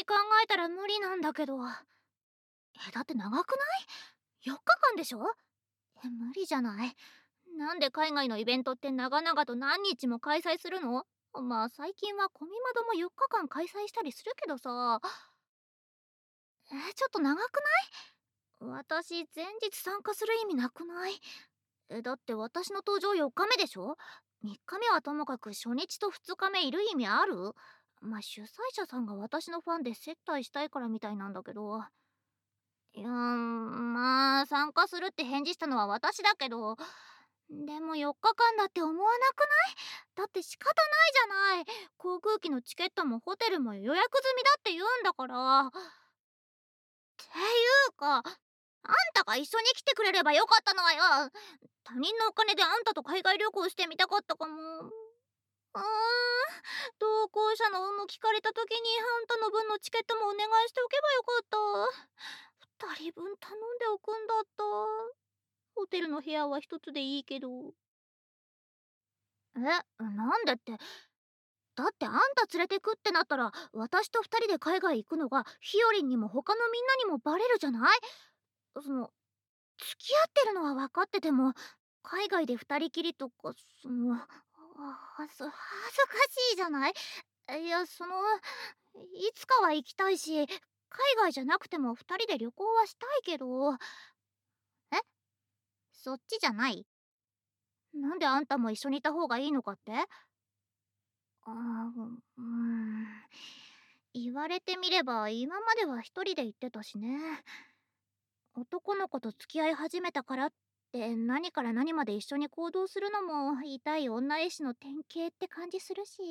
に考えたら無理なんだけど。だって長くない？ 4 日間でしょ？無理じゃない。なんで海外のイベントって長々と何日も開催するの？まあ最近はコミマドも4日間開催したりするけどさ。ちょっと長くない？私前日参加する意味なくない？だって私の登場4日目でしょ？ 3 日目はともかく初日と2日目いる意味ある？まあ主催者さんが私のファンで接待したいからみたいなんだけど。まあ参加するって返事したのは私だけど、でも4日間だって思わなくない？だって仕方ないじゃない。航空機のチケットもホテルも予約済みだって言うんだから。っていうか、あんたが一緒に来てくれればよかったのはよ。他人のお金であんたと海外旅行してみたかったかも。同行者の有無聞かれた時にあんたの分のチケットもお願いしておけばよかった。2人分頼んでおくんだった。ホテルの部屋は一つでいいけど。なんでって。だってあんた連れてくってなったら私と2人で海外行くのがひよりんにも他のみんなにもバレるじゃない？その付き合ってるのは分かってても海外で2人きりとか恥ずかしいじゃない？いやいつかは行きたいし海外じゃなくても2人で旅行はしたいけど。えそっちじゃない？なんであんたも一緒にいた方がいいのかって？言われてみれば今までは一人で行ってたしね。男の子と付き合い始めたからって何から何まで一緒に行動するのも痛い女絵師の典型って感じするし。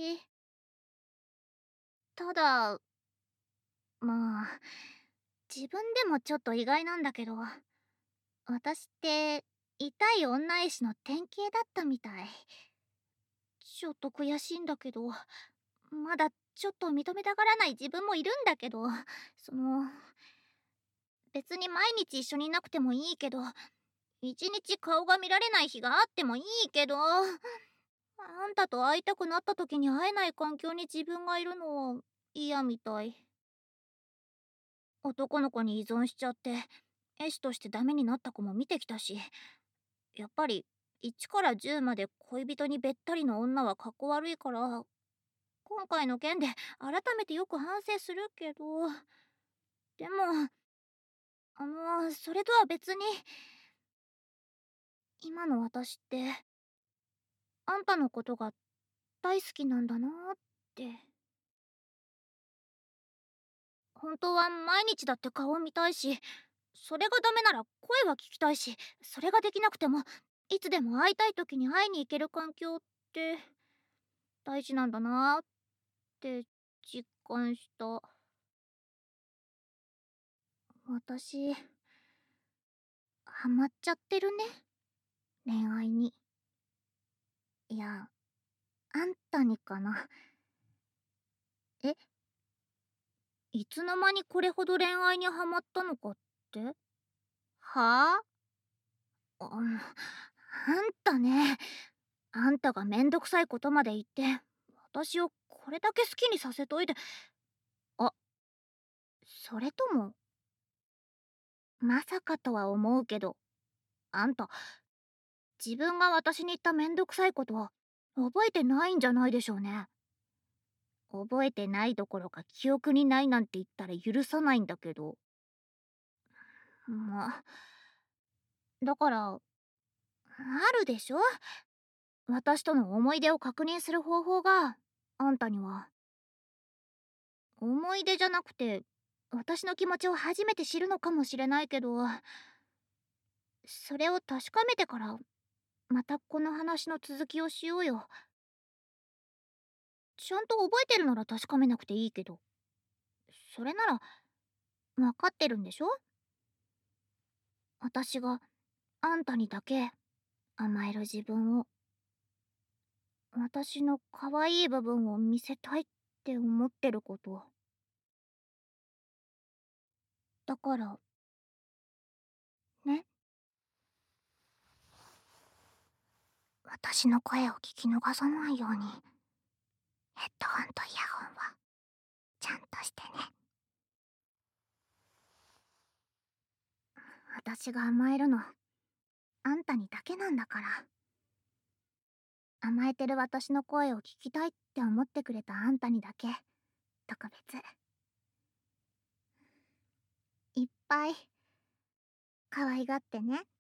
ただまあ自分でもちょっと意外なんだけど、私って痛い女絵師の典型だったみたい。ちょっと悔しいんだけど、まだちょっと認めたがらない自分もいるんだけど、その別に毎日一緒にいなくてもいいけど、一日顔が見られない日があってもいいけど、あんたと会いたくなった時に会えない環境に自分がいるのは嫌みたい。男の子に依存しちゃって絵師としてダメになった子も見てきたし、やっぱり1から10まで恋人にべったりの女はかっこ悪いから、今回の件で改めてよく反省するけど、でもそれとは別に今の私ってあんたのことが大好きなんだなって。本当は毎日だって顔を見たいし、それがダメなら声は聞きたいし、それができなくてもいつでも会いたい時に会いに行ける環境って大事なんだなって実感した。私ハマっちゃってるね、恋愛に。いや、あんたにかな。え、いつの間にこれほど恋愛にハマったのかって？はあ、あんたね、あんたがめんどくさいことまで言って私をこれだけ好きにさせといて。あ、それともまさかとは思うけど、あんた自分が私に言っためんどくさいことは覚えてないんじゃないでしょうね。覚えてないどころか記憶にないなんて言ったら許さないんだけど。まあだからあるでしょ、私との思い出を確認する方法が。あんたには思い出じゃなくて私の気持ちを初めて知るのかもしれないけど、それを確かめてからまたこの話の続きをしようよ。ちゃんと覚えてるなら確かめなくていいけど、それなら分かってるんでしょ？私があんたにだけ甘える自分を、私の可愛い部分を見せたいって思ってること。だからね、私の声を聞き逃さないようにヘッドホンとイヤホンはちゃんとしてね。 私が甘えるのあんたにだけなんだから。甘えてる私の声を聞きたいって思ってくれたあんたにだけ特別。いっぱい可愛がってね。